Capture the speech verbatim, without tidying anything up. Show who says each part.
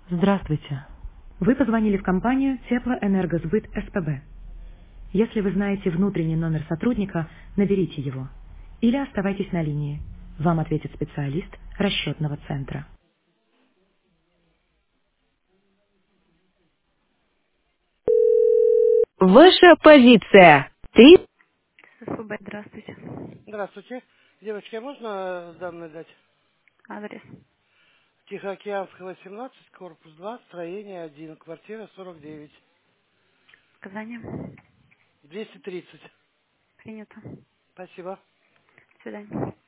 Speaker 1: Здравствуйте. Вы позвонили в компанию Теплоэнергосбыт СПБ. Если вы знаете внутренний номер сотрудника, наберите его. Или оставайтесь на линии. Вам ответит специалист расчетного центра. Ваша позиция. Ты? СПБ, здравствуйте.
Speaker 2: Здравствуйте. Девочки, а можно данные дать?
Speaker 1: Адрес.
Speaker 2: Тихоокеанская, восемнадцать, корпус два, строение один, квартира сорок девять,
Speaker 1: Сказание.
Speaker 2: двести тридцать.
Speaker 1: Принято.
Speaker 2: Спасибо.
Speaker 1: До свидания.